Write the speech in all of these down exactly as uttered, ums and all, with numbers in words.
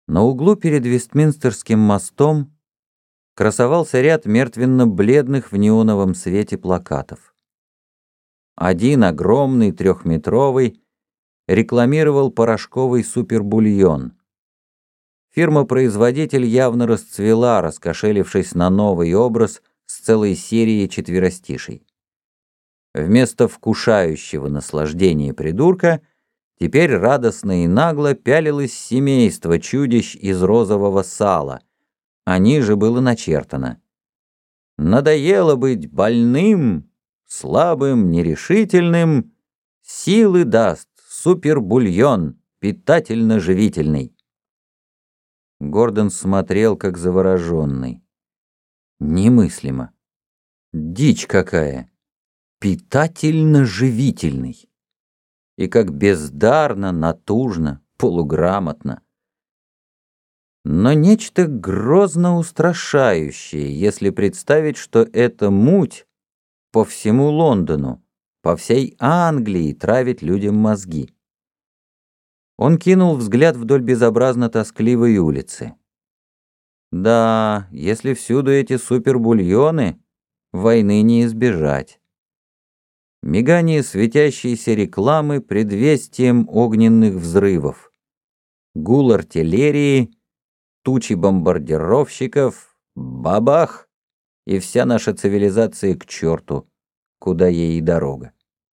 На углу перед Вестминстерским мостом красовался ряд мертвенно-бледных в неоновом свете плакатов. Один, огромный, трехметровый, рекламировал порошковый супербульон. Фирма-производитель явно расцвела, раскошелившись на новый образ с целой серией четверостишей. Вместо вкушающего наслаждения придурка теперь радостно и нагло пялилось семейство чудищ из розового сала, а ниже было начертано: «Надоело быть больным, слабым, нерешительным, силы даст супербульон, питательно-живительный». Гордон смотрел, как завороженный. Немыслимо. Дичь какая. Питательно-живительный. И как бездарно, натужно, полуграмотно. Но нечто грозно устрашающее, если представить, что эта муть по всему Лондону, по всей Англии травит людям мозги. Он кинул взгляд вдоль безобразно тоскливой улицы. Да, если всюду эти супербульоны, войны не избежать. Мигание светящейся рекламы предвестием огненных взрывов. Гул артиллерии, тучи бомбардировщиков, бабах, и вся наша цивилизация к черту, куда ей и дорога.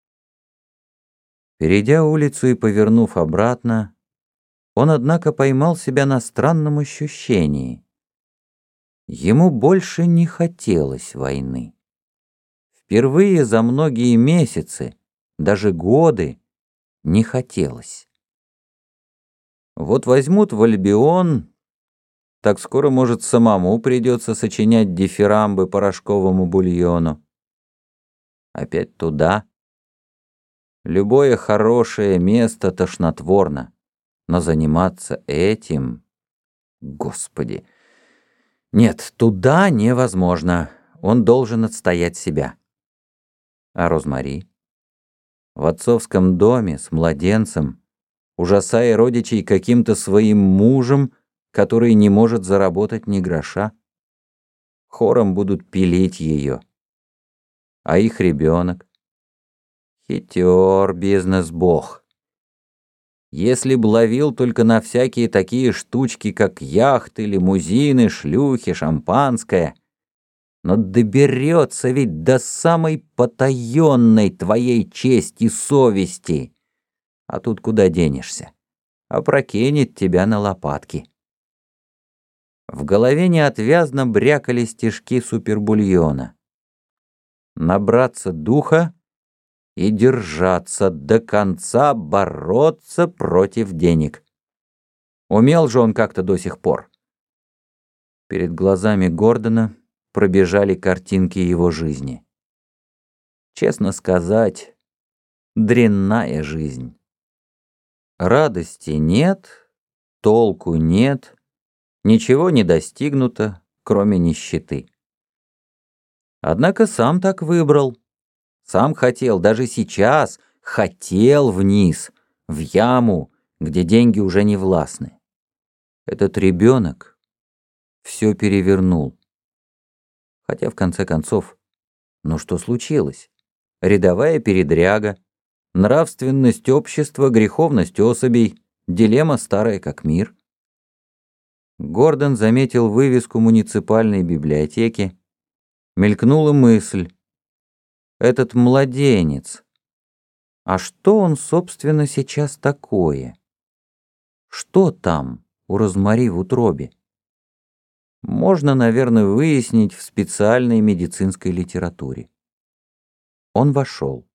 Перейдя улицу и повернув обратно, он, однако, поймал себя на странном ощущении. Ему больше не хотелось войны. Впервые за многие месяцы, даже годы, не хотелось. Вот возьмут в Альбион, так скоро, может, самому придется сочинять дифирамбы порошковому бульону. Опять туда. Любое хорошее место тошнотворно, но заниматься этим... Господи! Нет, туда невозможно. Он должен отстоять себя. А Розмари? В отцовском доме с младенцем, ужасая родичей каким-то своим мужем, который не может заработать ни гроша. Хором будут пилить ее. А их ребенок? Хитер бизнес-бог. Если б ловил только на всякие такие штучки, как яхты, лимузины, шлюхи, шампанское, но доберется ведь до самой потаенной твоей чести и совести. А тут куда денешься? Опрокинет тебя на лопатки. В голове неотвязно брякали стишки супербульона. Набраться духа и держаться до конца, бороться против денег. Умел же он как-то до сих пор. Перед глазами Гордона пробежали картинки его жизни. Честно сказать, дрянная жизнь. Радости нет, толку нет, ничего не достигнуто, кроме нищеты. Однако сам так выбрал. Сам хотел, даже сейчас хотел вниз, в яму, где деньги уже не властны. Этот ребенок все перевернул. Хотя, в конце концов, ну что случилось? Рядовая передряга, нравственность общества, греховность особей, дилемма старая как мир. Гордон заметил вывеску муниципальной библиотеки. Мелькнула мысль. Этот младенец. А что он, собственно, сейчас такое? Что там у Розмари в утробе? Можно, наверное, выяснить в специальной медицинской литературе. Он вошел.